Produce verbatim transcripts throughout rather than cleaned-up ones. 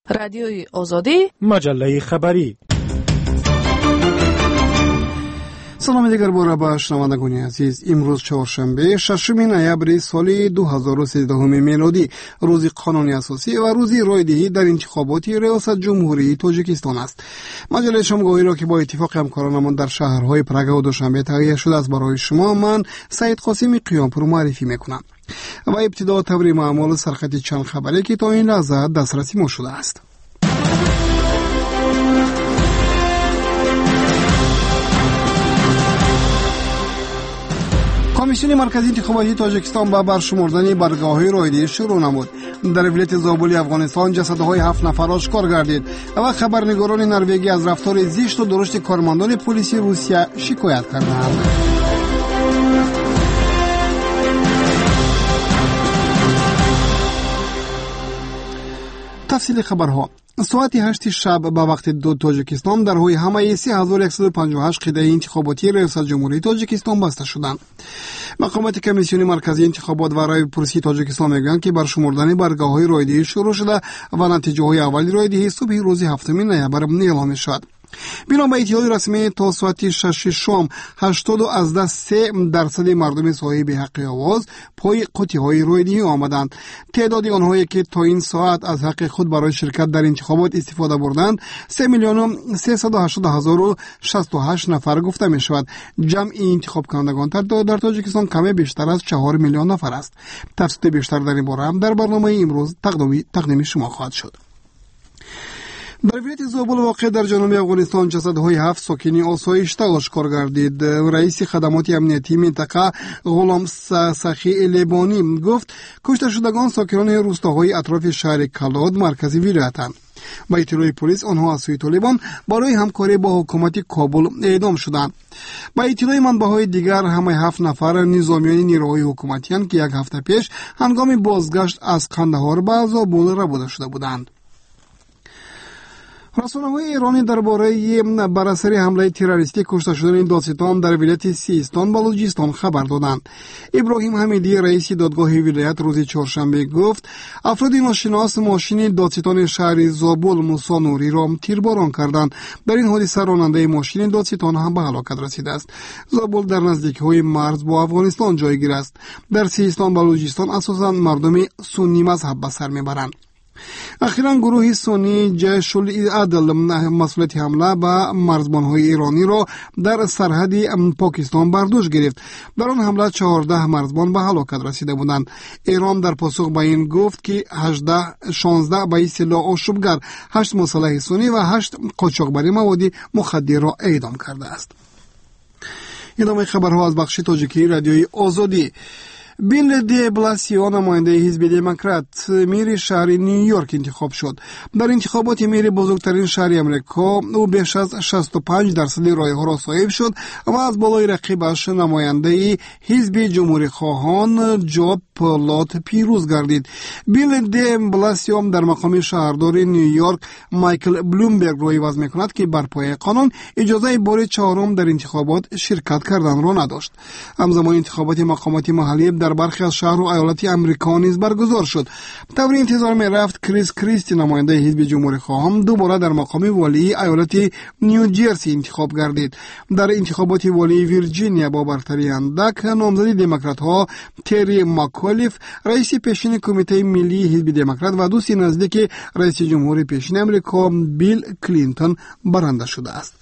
رادیوی آزادی، مجله خبری. سلام دیگر باره با شنوندگان عزیز. امروز چهارشنبه ششم نوامبر سال دو هزار و سیزده میلادی، روز قانون اساسی و روز رایدهی در انتخابات ریاست جمهوری تاجیکستان است. مجله شامگاهی را که با اتفاق همکارانمان در شهرهای پراگ و دوشنبه تهیه شده است برای شما، من سعید قاسمی قیامپور معرفی میکنم. و ابتدا تبری معمول سرخط چند خبری که تا این لحظه دسترسی ما شده است. کمیسیون مرکزی انتخاباتی تاجیکستان با برشمردن برگاه‌های رایدهی شروع نمود. در ولایت زابلی افغانستان جسدهای هفت نفر آشکار گردید و خبرنگاران نروژی از رفتار زشت و درشت کارمندان پلیس روسیه شکایت کردند. تفصیل خبرها. ساعت هشت شب به وقت دو تاجیکستان در روی همه سه هزار و صد و پنجاه و هشت قطعه انتخاباتی ریاست جمهوری تاجیکستان بسته شدند. مقامات کمیسیون مرکزی انتخابات و رای پرسی تاجیکستان میگویند که برشمردن برگاه‌های رایدهی شروع شده و نتیجه‌های اولی رایدهی صبح روز هفتم نوامبر اعلام شد. بنا به اطلاع رسمی تا ساعت شش شام هشتاد از سه درصد مردم صاحب حق آواز پای قطعه‌های رایدهی آمدند. تعداد آنهایی که تا این ساعت از حق خود برای شرکت در انتخابات استفاده بردند سه میلیون و سیصد و هشتاد هزار و شصت و هشت نفر گفته می شود. جمع انتخاب کنندگان در تاجیکستان کمی بیشتر از چهار میلیون نفر است. تفصیل بیشتر در این باره هم در برنامه امروز تقدیم شما خواهد شد. در ولایت زابل واقع در جنوب افغانستان جسدهای هفت ساکن آسایشته آشکار گردید. رئیس خدمات امنیتی منطقه غلام سخی لبانی گفت کشته شدگان ساکنان روستاهای اطراف شهر کلاد مرکزی ولایتند. با اطلاع پلیس آنها از سوی طالبان برای همکاری با حکومت کابل اعدام شدند. با اطلاع منبع‌های دیگر همه هفت نفر نظامیان نیروهای حکومتی اند که یک هفته پیش هنگام بازگشت از قندهار به زابل ربوده شده بودند. رسانه‌های ایرانی درباره بر اثر حمله تروریستی کشته شدن دادستان در ولایت سیستان بلوچستان خبر دادند. ابراهیم حمیدی رئیس دادگاه ولایت روز چهارشنبه گفت افراد ناشناس ماشین دادستان شهر زابل موسی نوری را تیرباران کردند. در این حادثه راننده ماشین دادستان هم به هلاکت رسیده است. زابل در نزدیکی مرز با افغانستان جایگیر است. در سیستان بلوچستان اساساً مردم سنی مذهب به سر میبرند. اخیراً گروه سنی جیش العدل مسئولیت حمله به مرزبان‌های ایرانی را در سرحد پاکستان بر دوش گرفت. در آن حمله چهارده مرزبان به هلاکت رسیده بودند. ایران در پاسخ به این گفت که هجده شانزده به اصطلاح آشوبگر، هشت مسلح سنی و هشت قاچاقبری مواد مخدر را اعدام کرده است. ادامه خبرها از بخش تاجیکی رادیوی آزادی. بیل دی بلاسیو نماینده حزب دموکرات میر شهر نیویورک انتخاب شد. در انتخابات میر بزرگترین شهر امریکا او بیش از شصت و پنج درصد رای‌ها را صاحب شد و از بالای رقیبش نماینده حزب جمهوری خواهان جو پلات پیروز گردید. بیل دی بلاسیو در مقام شهردار نیویورک مایکل بلومبرگ را عوض می‌کند که بر پایه قانون اجازه بار چهارم در انتخابات شرکت کردن را نداشت. همزمان انتخابات مقامات محلی در برخی از شهر و ایالات امریکا نیز برگزار شد. طوری انتظار می رفت کریس کریستی نماینده حزب جمهوری خواهان دوباره در مقام والی ایالت نیوجرسی انتخاب گردید. در انتخابات والی ویرجینیا با برتری اندک نامزد دموکرات ها تری ماکولیف رئیس پیشین کمیته ملی حزب دموکرات و دوست نزدیک رئیس جمهور پیشین امریکا بیل کلینتون برنده شده است.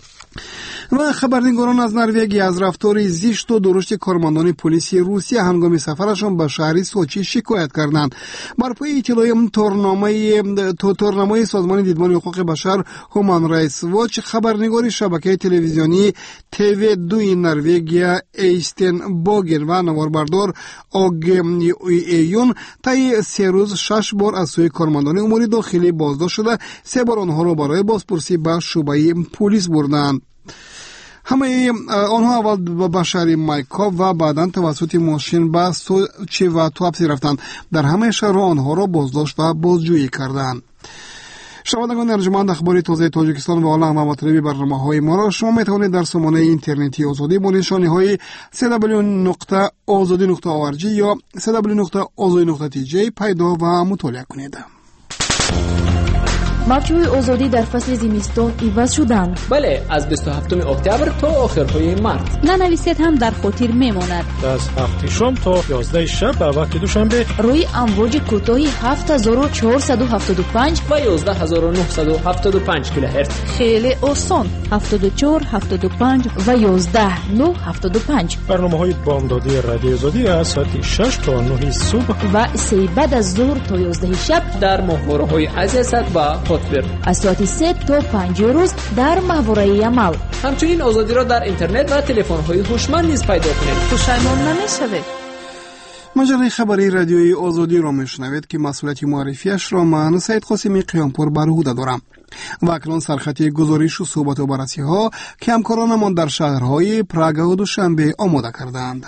و خبرنگاران از نروژ از رفتار زشت و درشت کارمندان پلیس روسیه هنگام سفرشان به شهر سوچی شکایت کردند. بر پای اطلاع تورنامه تورنامه سازمان دیدبان حقوق بشر هومن رایتس واچ خبرنگار شبکه تلویزیونی تیوی دو نروژ ایستن باگر و نواربردار آگ ایون طی سه روز شش بار از سوی کارمندان امور داخلی بازداشت شده، سه بار آنها را برای بازپرسی به شعبه پلیس بردند. همه آنها اول به شهر مایکا و بعدا توسط ماشین به سوچی و توپسی رفتند. در همه شهر آنها را بازداشت و بازجویی کردند. شنوندگان ارجمند، اخبار تازه تاجیکستان و حالا همه مطالب برنامه‌های ما را شما میتوانید در سامانه اینترنتی آزادی با نشانه‌های دبلیو دبلیو دبلیو نقطه آزادی نقطه او ار جی یا دبلیو دبلیو دبلیو نقطه آزادی نقطه تی جی پیدا و مطالعه کنید. موجهای آزادی در فصل زمستان عوض شدند. بله، از بیست و هفتم اکتبر تا آخرهای مارس. ننویسید هم در خاطر میماند. از هفت شام تا یازده شب به وقت دوشنبه روی امواج کوتاه هفت هزار و چهارصد و هفتاد و پنج و یازده هزار و نهصد و هفتاد و پنج کیلوهرتز. خیلی آسان. هفتاد و چهار، هفتاد و پنج و یازده نه هفتاد و پنج. برنامه‌های بامدادی رادیو آزادی از ساعت شش تا نه صبح و سه بعد از ظهر تا یازده شب در ماهواره‌های عزیزت و قطبر. از ساعت سه تا پنج روز در ماهواره عمل. همچنین آزادی را در اینترنت و تلفن‌های هوشمند نیز پیدا کنید. پشیمان نمی‌شوید. مجله خبری رادیویی آزادی را میشنوید که مسئولیت معرفیش را من سید قاسمی قیامپور بر عهده دارم. و اکنون سرخط گزارش و صحبت و بررسی ها که همکارانمان در شهرهای پراگ و دوشنبه آماده کردند.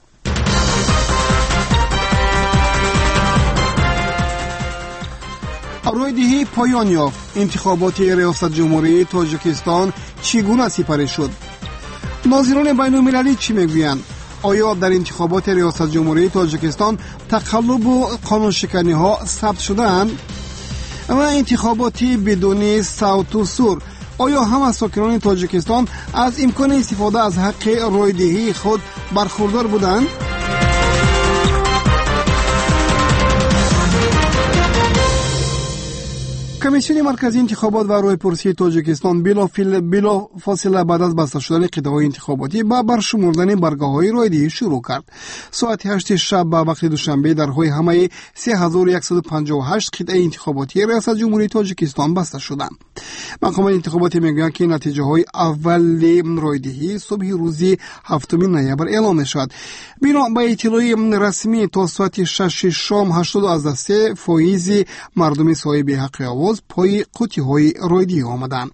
رویدهی پایان یافت. انتخابات ریاست جمهوری تاجیکستان چگونه سپری شد؟ ناظران بین المللی چی میگویند؟ آیا در انتخابات ریاست جمهوری تاجیکستان تقلب و قانون شکنی ها ثبت شدند؟ و انتخاباتی بدون صوت و سور، آیا همه ساکنان تاجیکستان از امکان استفاده از حق رایدهی خود برخوردار بودند؟ کمیسیون مرکزی انتخابات و راهپرسی تاجیکستان بلا فاصله بعد از بسته شدن قطعه‌های انتخاباتی با برشمردن برگاه‌های رایدهی شروع کرد. ساعت هشت شب به وقت دوشنبه در های همه سه هزار و صد و پنجاه و هشت قطعه انتخاباتی ریاست جمهوری تاجیکستان بسته شدند. مقامات انتخاباتی میگویند که نتیجه های اول رایدهی صبح روز هفتم نوامبر اعلام می‌شود. بنا به اطلاع رسمی تا ساعت شش شام هشتاد و سه فایز مردم صاحب حق آواز پای قطعه های رایدهی آمدند.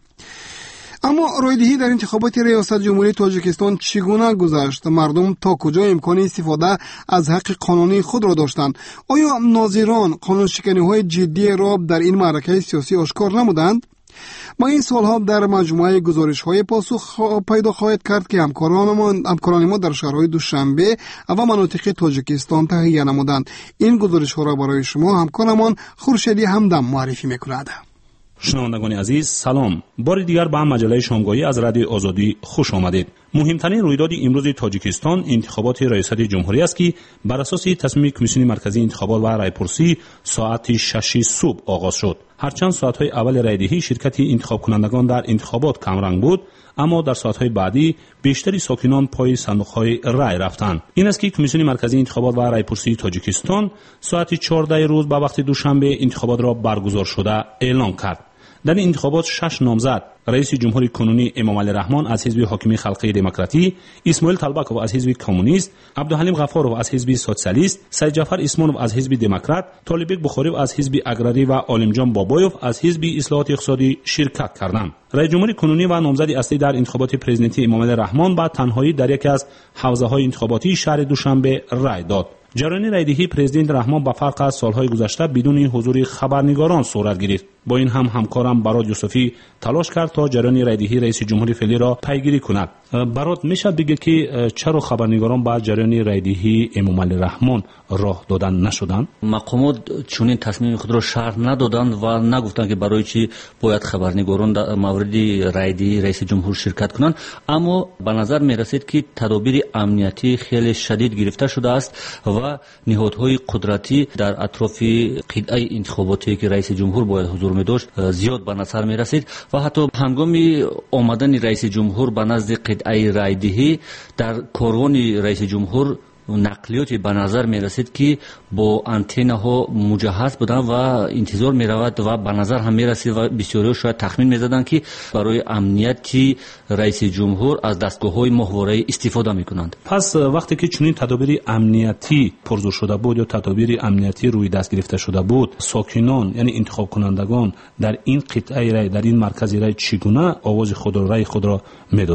اما رایدهی در انتخابات ریاست جمهوری تاجیکستان چگونه گذشت؟ مردم تا کجا امکان استفاده از حق قانونی خود را داشتند؟ آیا ناظران قانون شکنی های جدی را در این معرکه سیاسی آشکار نمودند؟ با این سوالها در مجموعه گزارش های پاسخ پیدا خواهد کرد که همکاران همکاران ما در شهرهای دوشنبه و مناطق تاجیکستان تهیه نمودند. این گزارش ها را برای شما همکارمان خورشیدی همدم معرفی میکند. شنوندگان عزیز سلام، بار دیگر به مجله شامگاهی از رادیو آزادی خوش آمدید. مهمترین رویداد امروز تاجیکستان انتخابات ریاست جمهوری است که بر اساس تصمیم کمیسیون مرکزی انتخابات و رایپرسی ساعت شش صبح آغاز شد. هرچند ساعت‌های اول رایدهی شرکت انتخاب کنندگان در انتخابات کمرنگ بود، اما در ساعت‌های بعدی بیشتری ساکنان پای صندوق‌های رای رفتند. این است که کمیسیون مرکزی انتخابات و رایپرسی تاجیکستان ساعت چهارده روز به وقت دوشنبه انتخابات را برگزار شده اعلام کرد. در این انتخابات شش نامزد رئیس جمهوری کنونی امامعلی رحمان از حزب حاکم خلقی دموکراتی، اسماعیل طلبکوف از حزب کمونیست، عبدالحلیم غفارov از حزب سوسیالیست، سید جعفر اسمانov از حزب دموکرات، طالبک بخاری از حزب اگراری و عالمجان بابایوف از حزب اصلاحات اقتصادی شرکت کردند. رئیس جمهوری کنونی و نامزد اصلی در انتخابات پرزیدنتی امامعلی رحمان با تنهایی در یکی از حوزه‌های انتخاباتی شهر دوشنبه رای داد. جریان رایدهی پرزیدنت رحمان با فرق از سالهای گذشته بدون حضور خبرنگاران صورت گرفت. با این هم همکارم براد یوسفی تلاش کرد تا جریان رایدهی رئیس جمهوری فعلی را پیگیری کند. براد میشه بگه که چرا خبرنگاران با جریان رایدهی امامعلی رحمان راه دادن نشدند؟ مقامات چنین تصمیم خود را شرح ندادند و نگفتند که برای چی باید خبرنگاران در مورد رایدهی رئیس جمهور شرکت کنند، اما به نظر میرسید که تدابیر امنیتی خیلی شدید گرفته شده است و نهادهای قدرتی در اطراف قطعه انتخاباتی که رئیس جمهور باید حضور می داشت زیاد به نظر می رسید و حتی هنگام آمدن رئیس جمهور به نزد قطعه رایدهی در کاروان رئیس جمهور نقلیاتی به نظر می رسید که با آنتنا ها مجهز بودن و انتظار می رود و به نظر هم می رسید و بسیاری شاید تخمین می زدند که برای امنیتی رئیس جمهور از دستگاه های ماهواره استفاده می کنند. پس وقتی که چنین تدابیر امنیتی پرزور شده بود یا تدابیر امنیتی روی دست گرفته شده بود، ساکنان یعنی انتخاب کنندگان در این قطعه رای، در این مرکز رای چگونه آواز خود را رای خود را می دادند؟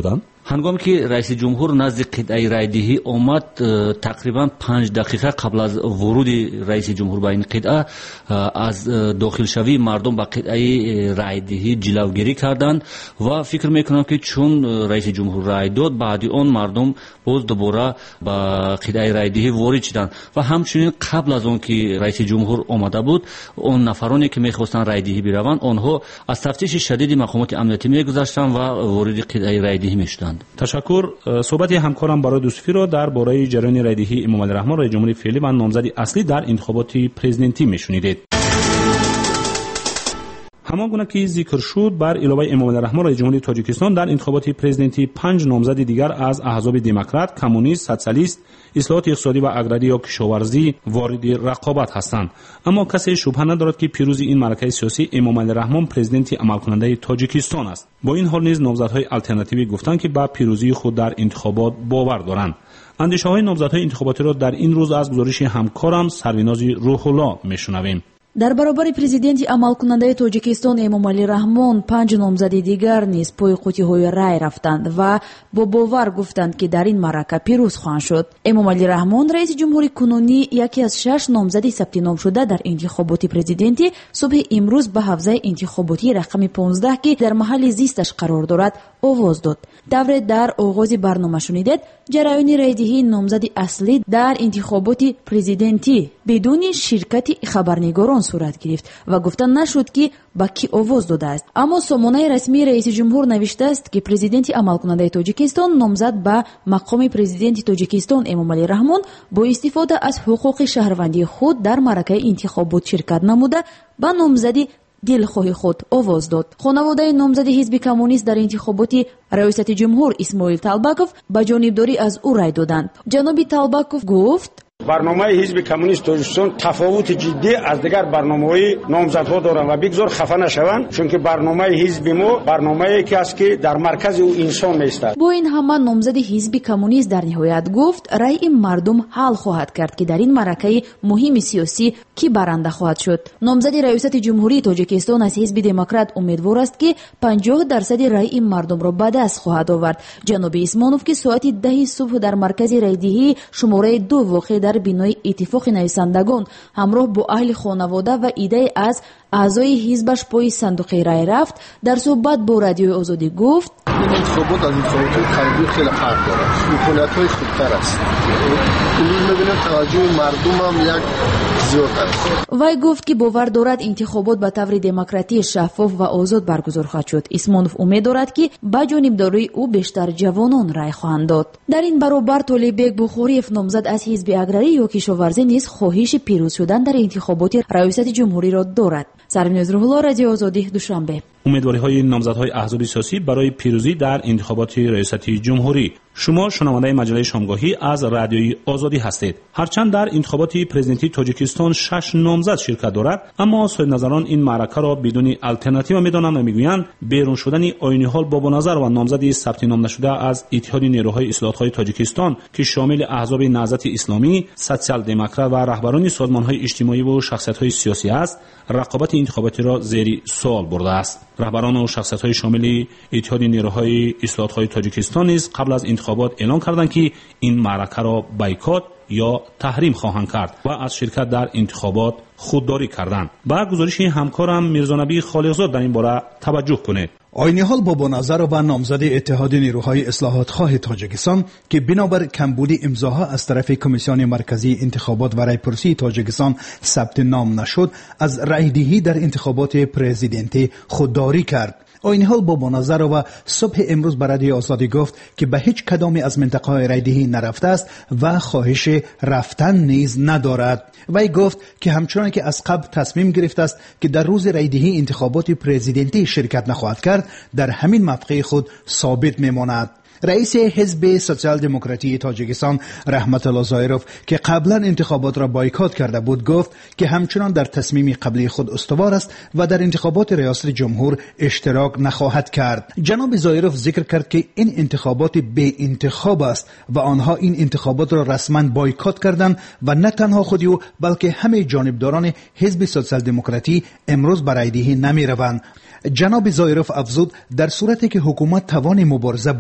هنگامی که رئیس جمهور نزد قطعه رایدهی آمد تقریبا پنج دقیقه قبل از ورود رئیس جمهور به این قطعه از داخل شوی مردم به قطعه رایدهی جلوگیری کردند و فکر میکنم که چون رئیس جمهور رای داد بعد آن مردم باز دوباره به قطعه رایدهی وارد شدند و همچنین قبل از آن که رئیس جمهور آمده بود اون نفرانی که میخواستند رایدهی بروند آنها از تفتیش شدید مقامات امنیتی میگذشتند و وارد قطعه رایدهی میشدند. تشکر. صحبت همکارم برای دوسفی را در باره جریان رایدهی امام علی رحمان رئیس جمهوری فعلی و نامزد اصلی در انتخابات پرزیدنتی میشنیدید. همان گونه که ذکر شد بر علاوه امام علی رحمان رئیس جمهوری تاجیکستان در انتخابات پرزیدنتی پنج نامزد دیگر از احزاب دموکرات، کمونیست، سوسیالیست، اصلاحات اقتصادی و اگراری یا کشاورزی وارد رقابت هستند. اما کسی شبهه ندارد که پیروزی این معرکه سیاسی امام علی رحمان پرزیدنت عمل کننده تاجیکستان است. با این حال نیز نامزدهای آلترناتیوی گفتند که با پیروزی خود در انتخابات باور دارند. اندیشه‌های نامزدهای انتخاباتی را در این روز از گزارش همکارم سرویناز روح الله میشنویم. дар баробари президенти амалкунандаи тоҷикистон эмомалӣ раҳмон панҷ номзади дигар низ пӯи қутиҳои рай рафтанд ва бо бовар гуфтанд ки дар ин маърака пирӯз хоҳанд шуд. эмомалӣ раҳмон раиси ҷумҳури кунунӣ яке аз шаш номзади сабтиномшуда дар интихоботи президентӣ субҳи имрӯз ба ҳавзаи интихоботии рақами понздаҳ ки дар маҳалли зисташ қарор дорад овоз дод. давре дар оғози барнома шунидед ҷараёни райдиҳии номзади аслӣ дар интихоботи президентӣ бидуни ширкати хабарнигорон сурат гирифт ва гуфта нашуд ки ба кӣ овоз додааст. аммо сомонаи расмии раиси ҷумҳур навиштааст ки президенти амалкунандаи тоҷикистон номзад ба мақоми президенти тоҷикистон эмомалӣ раҳмон бо истифода аз ҳуқуқи шаҳрвандии худ дар маъракаи интихобот ширкат намуда ба номзади дилхоҳи худ овоз дод. хонаводаи номзади ҳизби коммунист дар интихоботи раёсати ҷумҳур исмоил талбаков ба ҷонибдорӣ аз ӯ рай доданд. ҷаноби талбаков гуфт: барномаи ҳизби коммунист тоҷикистон тафовути ҷиддӣ аз дигар барномаҳои номзадҳо доранд ва бигзор хафа нашаванд, чунки барномаи ҳизби мо барномае ки аст ки дар маркази ӯ инсон меистад. бо ин ҳама номзади ҳизби коммунист дар ниҳоят гуфт райи мардум ҳал хоҳад кард ки дар ин маъракаи муҳими сиёсӣ кӣ баранда хоҳад шуд. номзади раёсати ҷумҳурии тоҷикистон аз ҳизби демократ умедвор аст ки панҷоҳ дарсади райи мардумро ба даст хоҳад овард. ҷаноби исмонов ки соати даҳи субҳ дар маркази райдиҳии шумораи ду воқеъ дар бинои иттифоқи нависандагон ҳамроҳ бо аҳли хонавода ва идае аз аъзои ҳизбаш пои сандуқи рай рафт. дар суҳбат бо радиои озодӣ гуфт: این انتخابات از انتخابات قبلی خیلی فرق داره. امکانیت‌های خوبتر است. امروز می‌بینیم توجه مردم هم یک زیادتر است. вай гуфт ки бовар дорад интихобот ба таври демократӣ шаффоф ва озод баргузор хоҳад шуд. исмонов умед дорад ки ба ҷонибдории ӯ бештар ҷавонон рай хоҳанд дод. дар ин баробар толиббек бухориев номзад аз ҳизби аграрӣ ё кишоварзӣ низ хоҳиши пирӯз шудан дар интихоботи раёсати ҷумҳуриро дорад. сарвиноз рӯҳулло, радиои озодӣ, душанбе. امیدواری‌های نامزدهای احزاب سیاسی برای پیروزی در انتخابات ریاستی جمهوری. شما شنونده مجله شامگاهی از رادیوی آزادی هستید. هرچند در انتخابات پرزیدنتی تاجیکستان شش نامزد شرکت دارد، اما صاحب نظران این معرکه را بدون آلترناتیو می‌دانند و می‌گویند بیرون شدن عینی حال بابا نظر و نامزد ثبت نام نشده از اتحاد نیروهای اصلاح‌های تاجیکستان که شامل احزاب نهضت اسلامی، سوسیال دموکرات و رهبران سازمان‌های اجتماعی و شخصیت‌های سیاسی است، رقابت انتخاباتی را زیر سوال برده است. رهبران و شخصیت‌های شامل اتحاد نیروهای اصلاح‌های تاجیکستان نیز قبل از انتخابات اعلام کردند که این معرکه را بایکات یا تحریم خواهند کرد و از شرکت در انتخابات خودداری کردند. با گزارش همکارم میرزانبی خالقزاد در این باره توجه کنید. عینی حال بابا نظر و نامزد اتحاد نیروهای اصلاحات خواه تاجیکستان که بنابر کمبود امضاها از طرف کمیسیون مرکزی انتخابات و رایپرسی تاجیکستان ثبت نام نشد، از رایدهی در انتخابات پرزیدنتی خودداری کرد. عینی حال بابا نظر و صبح امروز به رادیوی آزادی گفت که به هیچ کدام از منطقه‌های رایدهی نرفته است و خواهش رفتن نیز ندارد. وی گفت که همچنان که از قبل تصمیم گرفته است که در روز رایدهی انتخابات پرزیدنتی شرکت نخواهد کرد، در همین موقع خود ثابت میماند. رئیس حزب سوسیال دموکراتی تاجیکستان رحمت الله ظاهروف که قبلا انتخابات را بایکات کرده بود گفت که همچنان در تصمیم قبلی خود استوار است و در انتخابات ریاست جمهور اشتراک نخواهد کرد. جناب ظاهروف ذکر کرد که این انتخابات بی انتخاب است و آنها این انتخابات را رسما بایکات کردند و نه تنها خودی او بلکه همه جانبداران حزب سوسیال دموکراتی امروز به رایدهی نمی روند. جناب ظاهروف افزود در صورتی که حکومت توان مبارزه با یک زن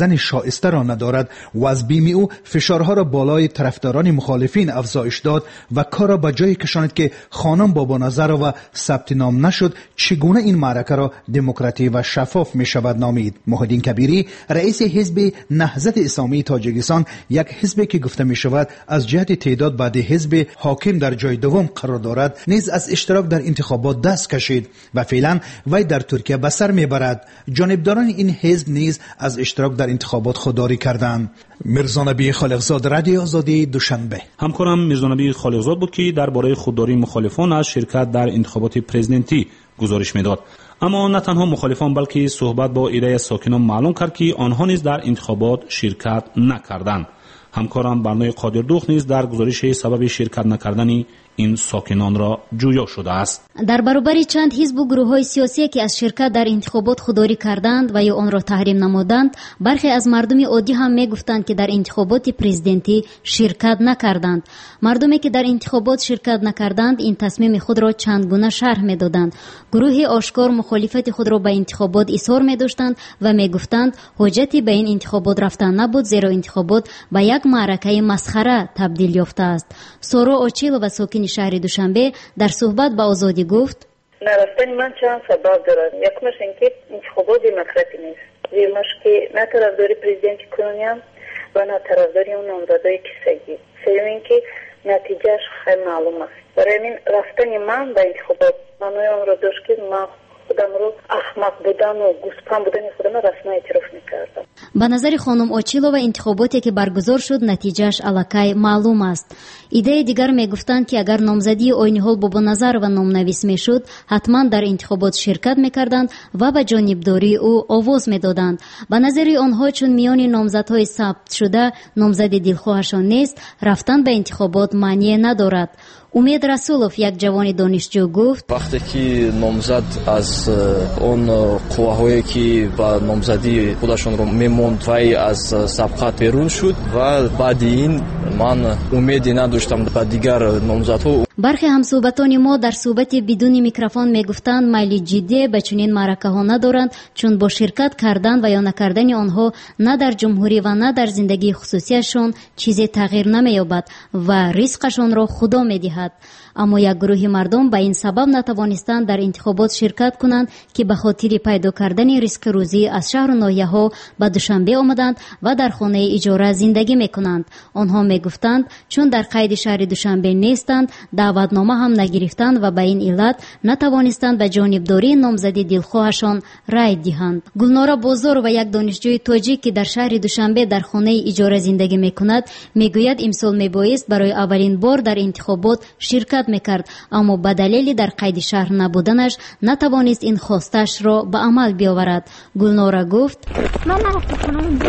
کردن شایسته را ندارد و از بیم او فشارها را بالای طرفداران مخالفین افزایش داد و کار را به جایی کشاند که خانم بابا نظر و ثبت نام نشد چگونه این معرکه را دموکراتی و شفاف می شود نامید. محیدین کبیری رئیس حزب نهضت اسلامی تاجیکستان، یک حزبی که گفته می شود از جهت تعداد بعد حزب حاکم در جای دوم قرار دارد، نیز از اشتراک در انتخابات دست کشید و فعلا وی در ترکیه به سر میبرد. جانبداران این حزب نیز از اشتراک در انتخابات خودداری کردند. میرزانبی خالقزاد، رادیو آزادی، دوشنبه. همکارم میرزانبی خالقزاد بود که درباره خودداری مخالفان از شرکت در انتخابات پرزیدنتی گزارش میداد. اما نه تنها مخالفان بلکه صحبت با ایده ساکنان معلوم کرد که آنها نیز در انتخابات شرکت نکردند. همکارم برنامه قادر دوخ نیز در گزارش سبب شرکت نکردن این ساکنان را جویا شده است. در برابر چند حزب و گروه‌های سیاسی که از شرکت در انتخابات خودداری کردند و یا آن را تحریم نمودند، برخی از مردم عادی هم میگفتند که در انتخابات پرزیدنتی شرکت نکردند. مردمی که در انتخابات شرکت نکردند این تصمیم خود را چند گونه شرح میدادند. گروه آشکار مخالفت خود را به انتخابات اظهار می‌داشتند و میگفتند حجتی به این انتخابات رفتن نبود، زیرا انتخابات به یک معرکه مسخره تبدیل یافته است. سورا آچیلووا ساکن شهر دوشنبه در صحبت با آزادی گفت: نرفتن من چند سبب دارد. یکمش اینکه انتخابات دموکراتی نیست، زیرمش که نه طرفداری پرزیدنت کنونیم و نه طرفداری اون نامزدای کسایی. سوم اینکه نتیجهش خیلی معلوم است. برای این رفتن من به انتخابات معنای آن را داشت که من خودم رو احمق بودن و گوسپند بودن خودم رسما اعتراف میکردم. به نظر خانم آچیلووا انتخاباتی که برگزار شد نتیجهش الکی معلوم است. ایده دیگر میگفتند که اگر نامزدی آینی‌حال بابا نظر و نامنویس میشد حتما در انتخابات شرکت میکردند و به جانبداری او آواز میدادند. به نظر آنها چون میان نامزدهای ثبت شده نامزد دلخواهشان نیست، رفتن به انتخابات معنی ندارد. امید رسولوف، یک جوان دانشجو، گفت: وقتی که نامزد از اون قوه‌هایی که با نامزدی خودشون رو میموند و از سبقت بیرون شد و بعد این من امیدی نداشتم به دیگر نامزدها. برخی همصحبتان ما در صحبت بدون میکروفون میگفتند میل جدی به چنین معرکه ها ندارند، چون با شرکت کردن و یا نکردن آنها نه در جمهوری و نه در زندگی خصوصیشان چیزی تغییر نمییابد و رزقشان را خدا میدهد. اما یک گروه مردم به این سبب نتوانستند در انتخابات شرکت کنند که به خاطر پیدا کردن رزق روزی از شهر و ناحیه ها به دوشنبه آمدند و در خانه اجاره زندگی میکنند. آنها میگفتند چون در قید شهر دوشنبه نیستند دعوتنامه هم نگرفتند و به این علت نتوانستند به جانبداری نامزدی دلخواهشان رای دهند. گلنارا بازار و یک دانشجوی تاجیک که در شهر دوشنبه در خانه اجاره زندگی میکند میگوید امسال میبایست برای اولین بار در انتخابات شرکت میکرد، اما به دلیل در قید شهر نبودنش نتوانست این خواستش را به عمل بیاورد. گلنارا گفت: من نرفتم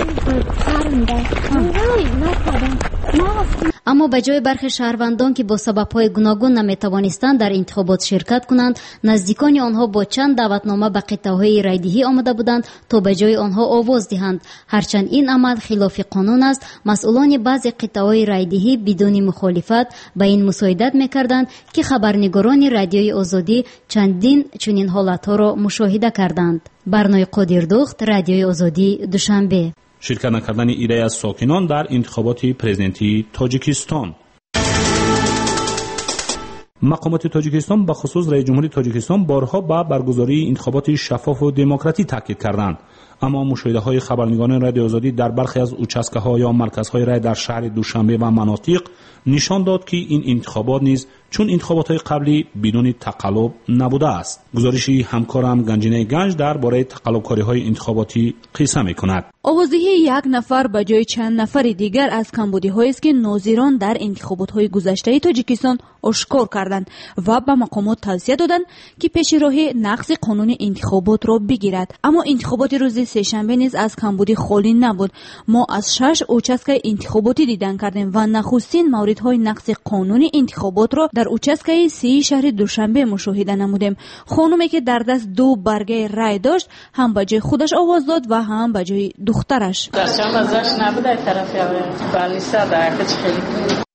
اما به جای برخی شهروندان که با سبب‌های گوناگون نمیتوانستند در انتخابات شرکت کنند، نزدیکان آنها با چند دعوتنامه به قطعه‌های رایدهی آمده بودند تا به جای آنها آواز دهند. هرچند این عمل خلاف قانون است، مسئولان بعضی قطعه‌های رایدهی بدون مخالفت به این مساعدت می‌کردند که خبرنگاران رادیوی آزادی چندین چنین حالت‌ها را مشاهده کردند. برنامه قادر دوخت، رادیوی آزادی، دوشنبه. شرکت نکردن ایده از ساکنان در انتخابات پرزیدنتی تاجیکستان. مقامات تاجیکستان به خصوص رئیس جمهوری تاجیکستان بارها با برگزاری انتخابات شفاف و دموکراتیک تاکید کردند، اما مشاهده‌های خبرنگاران رادیو آزادی در برخی از اوچسکه‌ها یا مرکزهای رای در شهر دوشنبه و مناطق نشان داد که این انتخابات نیز چون انتخابات‌های قبلی بدون تقلب نبوده است. گزارشی همکارم گنجینه گنج درباره تقلب‌کاری‌های انتخاباتی قصه می‌کند. آوازدهی یک نفر به جای چند نفر دیگر از کمبودی‌هایی است که ناظران در انتخابات‌های گذشته تاجیکستان آشکار کردند و به مقامات توصیه دادند که پیش راه نقض قانون انتخابات را بگیرد. اما انتخابات روز سه‌شنبه نیز از کمبودی خالی نبود. ما از شش اوچسکه انتخاباتی دیدن کردیم و نخستین موردهای نقض قانون انتخابات را در اوچسکه سی شهر دوشنبه مشاهده نمودیم. خانومی که در دست دو برگه رای داشت هم به جای خودش آواز داد و هم به جای دخترش. در چند ازش نبوده طرفی ولی صدق خیلی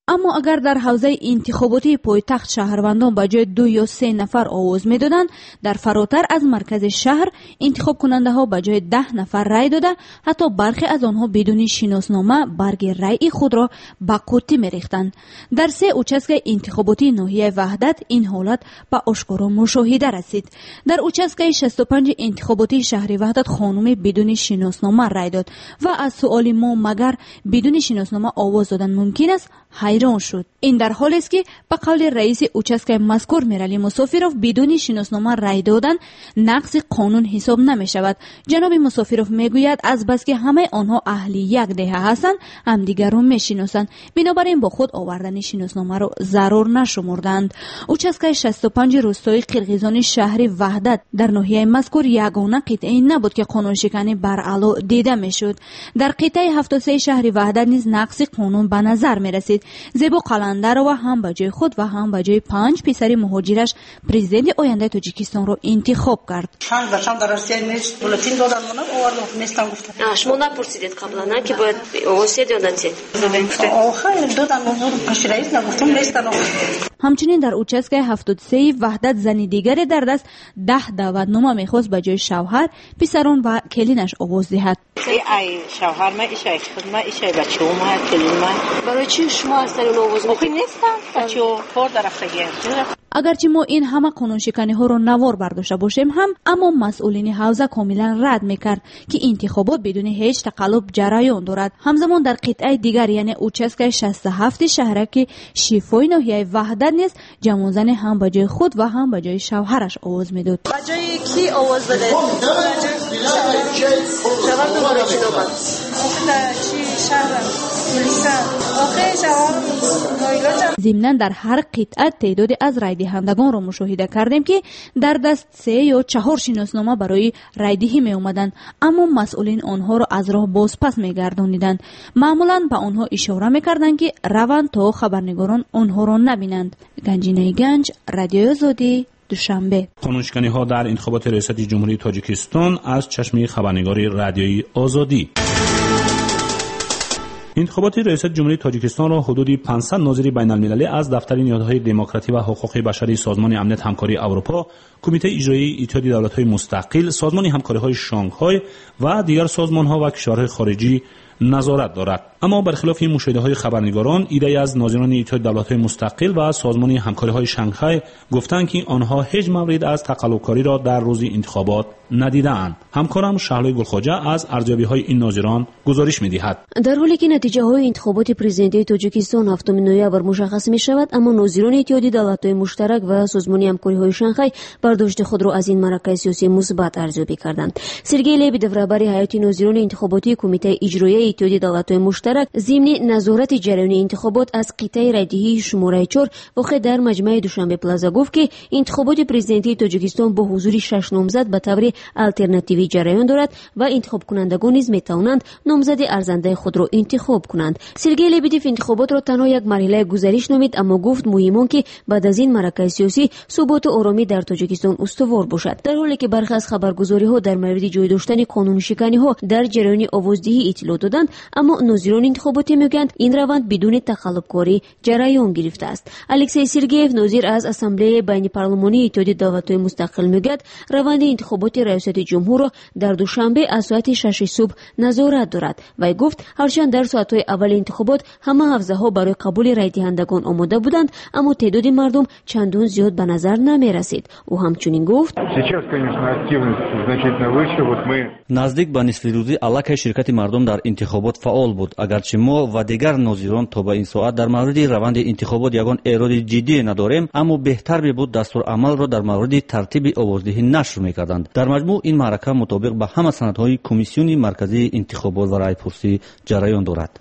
اما اگر در حوزه انتخاباتی پایتخت شهروندان به جای دو یا سه نفر آواز میدادند، در فراتر از مرکز شهر انتخاب کننده ها به جای ده نفر رای داده، حتی برخی از آنها بدون شناسنامه برگ رای خود را به قوطی میریختند. در سه اوچسک انتخاباتی ناحیه وحدت این حالت به آشکارا مشاهده رسید. در اوچسک شصت و پنج انتخاباتی شهر وحدت خانم بدون شناسنامه رای داد و از سؤال ما مگر بدون شناسنامه آواز دادن ممکن است حیران شد. این در حالی است که به قول رئیس اوچسک مذکور میرالی مسافروف بدون شناسنامه رای دادن نقض قانون حساب نمی شود. جناب مسافروف میگوید از بس که همه آنها اهل یک دهه هستند همدیگر را میشناسند، بنابراین با خود آوردن شناسنامه را ضرور نشمردند. اوچسک شصت و پنج روستای قرقیزان شهر وحدت در ناحیه مذکور یگانه قطعه نبود که قانون شکنی بر علا دیده میشد. در قطعه هفتاد و سه شهر وحدت نیز نقض قانون به نظر می رسید. زیبا قلندر و هم به جای خود و هم به جای پنج پسر مهاجرش پرزیدنت آینده تاجیکستان را انتخاب کرد. چند و چند در روسیه نیست بولتین دادن من آوردم نیستم گفتم. شما نپرسیدید قبلا که باید اوسید یا نتید؟ آخه دادن منظور پیش رئیس نگفتم نیستن. همچنین در اوچسک هفتاد و سه وحدت زنی دیگری در دست ده دعوتنامه میخواست به جای شوهر، پسران و کلینش آواز دهد. ای شوهر ما ایشای خود ما ایشای بچه ما کلین ما برای چی شما از در اون آواز میخواید؟ نیستم بچه ها کار در رفته گرد. اگرچه ما این همه قانون شکنی ها را نوار برداشته باشیم هم، اما مسئولین حوزه کاملا رد میکرد که انتخابات بدون هیچ تقلب جریان دارد. همزمان در قطعه دیگر یعنی اوچسک شصت و هفت شهرک شیفای ناحیه وحدت نیز جوانزن هم به جای خود و هم به جای شوهرش آواز میداد. به جای کی آواز داده؟ شوهر دوباره چی داد؟ آخه چی شهر؟ ضمناً در هر قطعه تعداد از رای دهندگان را مشاهده کردیم که در دست سه یا چهار شناسنامه برای رای دهی می اومدند، اما مسئولین آنها را از راه بازپس می گردانیدند. معمولاً به آنها اشاره می کردند که روند تا خبرنگاران آنها را نبینند. گنجینه گنج، رادیو آزادی، دوشنبه. قانونشکنی ها در انتخابات ریاست جمهوری تاجیکستان از چشم خبرنگاری رادیوی آزادی. انتخابات ریاست جمهوری تاجیکستان را حدود پانصد ناظر بین المللی از دفتر نیازهای دموکراسی و حقوق بشری، سازمان امنیت همکاری اروپا، کمیته اجرایی اتحاد دولت‌های مستقل، سازمان همکاری‌های شانگهای و دیگر سازمان‌ها و کشورهای خارجی نظارت دارد. اما برخلاف این مشاهده‌های خبرنگاران، ایده از ناظران اتحاد دولت‌های مستقل و سازمان همکاری‌های شانگهای گفتند که آنها هیچ مورد از تقلب‌کاری را در روز انتخابات ندیدند. همکارم شهلای گلخواجه از ارزیابی‌های این ناظران گزارش می‌دهد. در حالی که نتیجه‌های انتخابات پرزیدنتی تاجیکستان هفتم نوامبر مشخص می‌شود، اما ناظران اتحاد دولت‌های مشترک و سازمان همکاری‌های شانگهای برداشت خود را از این معرکه سیاسی مثبت ارزیابی کردند. سرگئی لبیدوف رهبر هیئت ناظران انتخاباتی کمیته اجرایی اتحاد دولت‌های مشترک ضمن نظارت جریان انتخابات از قطعه رایدهی شماره چهار واقع در مجمع دوشنبه پلازا گفت که انتخابات پرزیدنتی تاجیکستان با حضور شش نامزد به طور آلترناتیوی جریان دارد و انتخاب کنندگان نیز می‌توانند نامزد ارزنده خود را انتخاب کنند. سرگئی لبیدوف انتخابات را تنها یک مرحله گذشته نامید، اما گفت مهم که بعد از این معرکه سیاسی ثبات و آرامی در تاجیکستان استوار باشد. در حالی که برخی از خبرگزاری‌ها در مورد جای داشتن قانون شکنی‌ها در جریان آوازدهی اطلاع دادند، اما ناظران انتخاباتی میگویند این روند بدون تقلب‌کاری جریان گرفته است. الکسی سرگیف ناظر از اسامبله بین پارلمانی اتحاد دولت‌های مستقل میگوید روند انتخابات ریاست جمهور را در دوشنبه از ساعت شش صبح نظارت دارد. وی گفت هرچند در ساعت‌های اول انتخابات همه حوزه‌ها برای قبول رای دهندگان آماده بودند، اما تعداد مردم چندان زیاد به نظر نمی‌رسید. او همچنین گفت نزدیک به نصف روزی علاقه شرکت مردم در انتخابات فعال بود. اگرچه ما و دیگر ناظران تا به این ساعت در مورد روند انتخابات یگان ایراد جدی نداریم، اما بهتر می‌بود دستور عمل را در مورد ترتیب آوازدهی نشر می‌کردند. در مجموع این معرکه مطابق به همه سندهای کمیسیون مرکزی انتخابات و رایپرسی جریان دارد.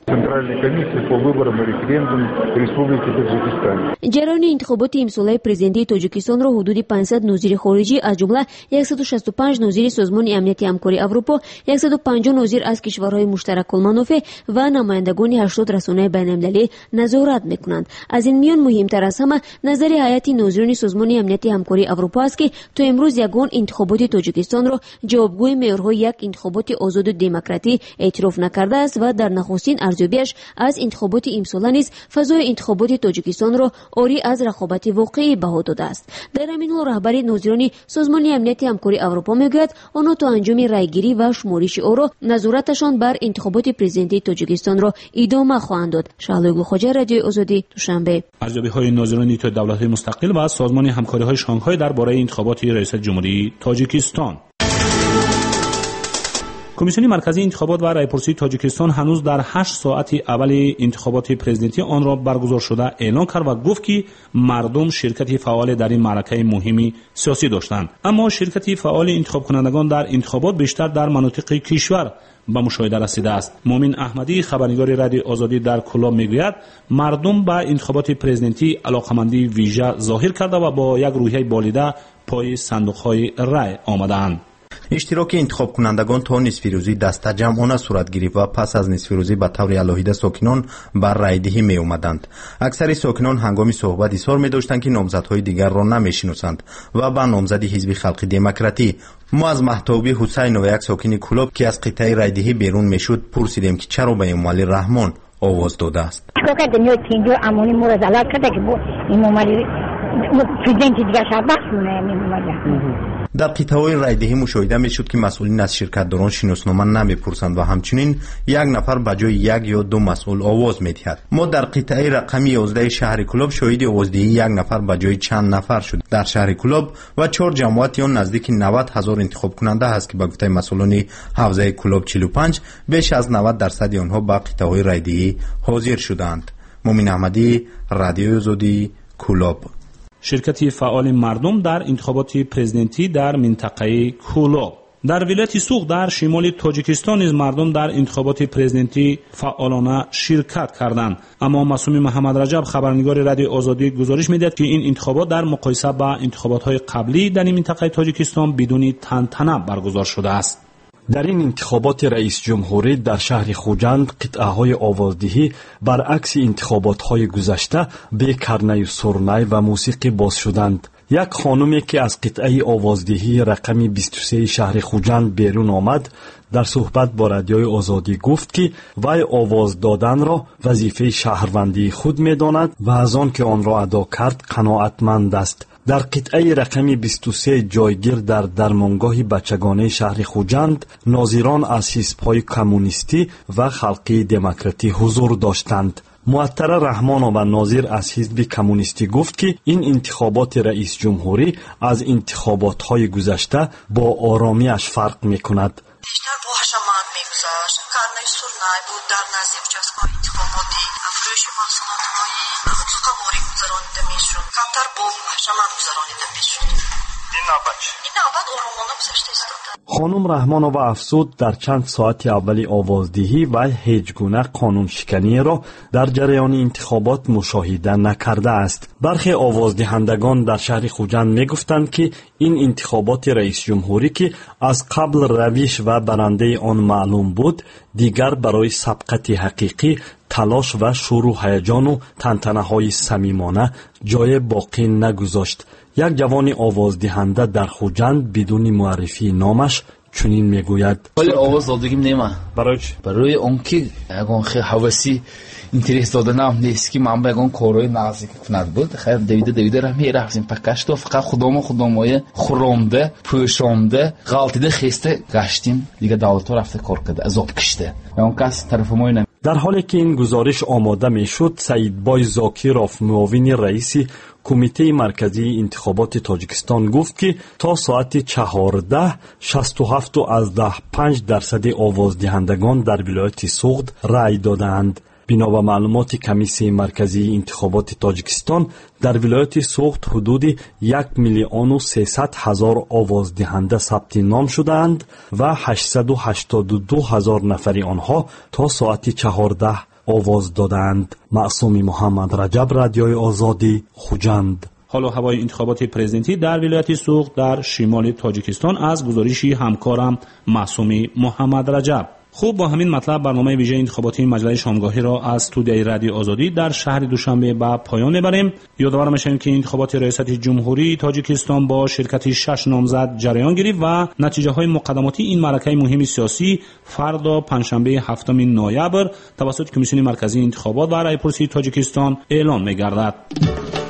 جریان انتخابات امساله پرزیدنتی تاجیکستان را حدود پانصد ناظر خارجی از جمله صد و شصت و پنج ناظر سازمان امنیت همکاری اروپا، صد و پنجاه ناظر از کشورهای مشترک کلمانوف و نمایندگان هشتاد رسانه بین‌المللی نظارت میکنند. از این میان مهمتر از همه نظر هیئت ناظرین سازمان امنیت همکاری اروپا است که تا امروز یگان انتخابات تاجیکستان را جوابگوی معیارهای یک انتخابات آزاد و دموکراتی اعتراف نکرده است و در نخستین ارزیابیش از انتخابات امساله نیز فضای انتخابات تاجیکستان را عاری از رقابت واقعی بها داده است. در همین حال رهبر ناظرین سازمان امنیت همکاری اروپا میگوید آنها تا انجام رایگیری و شمارش آرا نظارتشان بر انتخابات پرزیدنتی تاجیکستان را ادامه خواهند داد. شعله خواجه، رادیو آزادی، دوشنبه. ارزیابی‌های ناظرین نیتو دولت‌های مستقل و سازمان همکاری‌های شانگهای درباره انتخابات ریاست جمهوری تاجیکستان. کمیسیون مرکزی انتخابات و رایپرسی تاجیکستان هنوز در هشت ساعت اول انتخابات پرزیدنتی آن را برگزار شده اعلان کرد و گفت که مردم شرکت فعال در این معرکه مهمی سیاسی داشتند. اما شرکت فعال انتخاب کنندگان در انتخابات بیشتر در مناطق کشور به مشاهده رسیده است. مومن احمدی، خبرنگار رادیو آزادی در کلاب، میگوید مردم به انتخابات پرزیدنتی علاقمندی ویژه ظاهر کرده و با یک روحیه بالیده پای صندوق‌های رای آمدند. اشتراک انتخاب کنندگان تا نصف روزی دسته جمعانه صورت گرفت و پس از نصف روزی به طور علاهیده ساکنان بر رایدهی می اومدند. اکثر ساکنان هنگام صحبت اظهار می داشتند که نامزدهای دیگر را نمی شناسند و به نامزد حزب خلق دموکراتی. ما از محتوبی حسین و یک ساکن کلاب که از قطعه رایدهی بیرون می شد پرسیدیم که چرا به امام علی رحمان آواز داده است. در قطعه‌های رایدهی مشاهده می‌شد که مسئولین از شرکت‌داران شناسنامه نمی‌پرسند و همچنین یک نفر به جای یک یا دو مسئول آواز می‌دهد. ما در قطعه رقمی یازده شهر کلاب شاهد آوازدهی یک نفر به جای چند نفر شد. در شهر کلاب و چهار جماعت آن نزدیک نود هزار انتخاب کننده است که به گفته مسئولان حوزه کلاب چهل و پنج بیش از نود درصد آنها به قطعه‌های رایدهی حاضر شدند. مومن احمدی، رادیو آزادی، کلاب. شرکت فعال مردم در انتخابات پرزیدنتی در منطقه کولاب. در ولایت سوق در شمال تاجیکستان نیز مردم در انتخابات پرزیدنتی فعالانه شرکت کردند. اما معصوم محمد رجب، خبرنگار رادیو آزادی، گزارش می‌دهد که این انتخابات در مقایسه با انتخابات‌های قبلی در این منطقه تاجیکستان بدون تنطنه برگزار شده است. در این انتخابات رئیس جمهوری در شهر خوجند قطعه‌های آوازدهی برعکس انتخابات‌های گذشته به کرنه و سرنای و موسیقی باز شدند. یک خانمی که از قطعه آوازدهی رقم بیست و سه شهر خوجند بیرون آمد در صحبت با رادیوی آزادی گفت که وی آواز دادن را وظیفه شهروندی خود می‌داند و از آن که آن را ادا کرد قناعتمند است. در قطعه رقم بیست و سه جایگیر در درمانگاه بچگانه شهر خوجند ناظران از حزب‌های کمونیستی و خلقی دموکراتی حضور داشتند. معطره رحمانو و ناظر از حزب کمونیستی گفت که این انتخابات رئیس جمهوری از انتخابات‌های گذشته با آرامیش فرق می‌کند. بیشتر با حشمت می‌گذشت. کرنه سرنای بود در نزد участковый انتخاباتی افروش محصولات‌های مطلقه واری گذرانیده می‌شد. کمتر با حشمت گذرانیده می‌شد. این نوبت این نوبت آرامانه گذشته ایستاده. خانم رحمانووا افزود در چند ساعت اولی آوازدهی و هیچ گونه قانون شکنی را در جریان انتخابات مشاهده نکرده است. برخی آوازدهندگان در شهر خوجند میگفتند که این انتخابات رئیس جمهوری که از قبل روش و برنده آن معلوم بود دیگر برای سبقت حقیقی تلاش و شروع هیجان و تنتنه‌های صمیمانه جای باقی نگذاشت. یک جوان آوازدهنده در خوجند بدون معرفی نامش چنین میگوید: ولی آواز دادگیم نیمه. برای چی؟ برای آنکه یگان خیلی حواسی اینترس دادنم نیست که من به یگان کارهای نزدیک کند بود. خیر دویده دویده را میرفتیم پکشت و فقط خودمو خودموی خورامده پوشامده غلطیده خسته گشتیم دیگه دولت رفته کار کرده عذاب کشته اون کس طرف ما نمی. در حالی که این گزارش آماده میشد سعیدبای زاکیروف معاون رئیس کمیته مرکزی انتخابات تاجیکستان گفت که تا ساعت چهارده شصت و هفت از ده پنج درصد آوازدهندگان در ولایت سوغد رای دادند. بنا به معلومات کمیسیون مرکزی انتخابات تاجیکستان در ولایت سوغد حدود یک میلیون و سیصد هزار آوازدهنده ثبت نام شدند و هشتصد و هشتاد و دو هزار نفری آنها تا ساعت چهارده آواز دادند. معصوم محمد رجب، رادیوی آزادی، خوجند. حال و هوای انتخابات پرزیدنتی در ولایت سوغد در شمال تاجیکستان از گزارشی همکارم معصوم محمد رجب. خوب، با همین مطلب برنامه ویژه انتخاباتی مجلس شامگاهی را از استودیوی رادیو آزادی در شهر دوشنبه به پایان میبریم. یادآور میشیم که انتخابات ریاست جمهوری تاجیکستان با شرکت شش نامزد جریان گرفت و نتیجه های مقدماتی این معرکه مهم سیاسی فردا پنجشنبه هفتم نوامبر توسط کمیسیون مرکزی انتخابات و رایپرسی تاجیکستان اعلام میگردد.